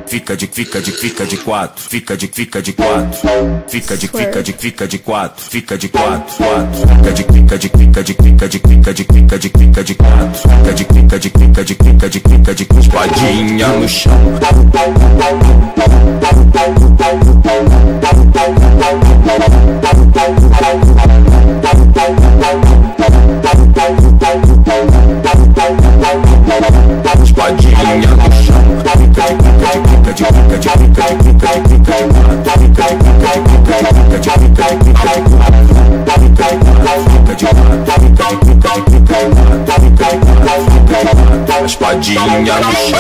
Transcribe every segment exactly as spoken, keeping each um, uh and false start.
fica de fica de fica de quatro, fica de fica de quatro, fica de fica de fica de quatro, fica de quatro, quatro, fica de fica de fica de fica de fica de fica de fica de quatro, fica de fica de fica de fica de fica de espadinha no chão. Espadinha no chão. Fica de fica de fica de fica de fica de fica de fica de quatro, fica de fica de fica de fica de fica de fica de quatro, fica de quatro, fica de quatro, fica de fica de fica de quatro, fica de quatro, fica de quatro. Espadinha no chão.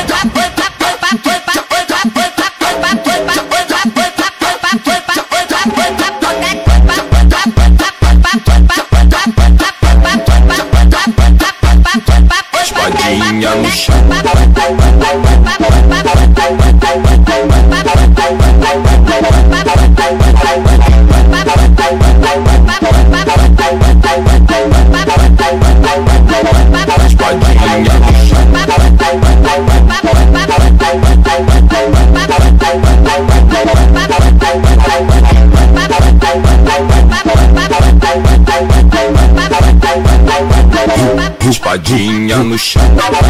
Espadinha no chão. Espadinha no chão. Espadinha no chão.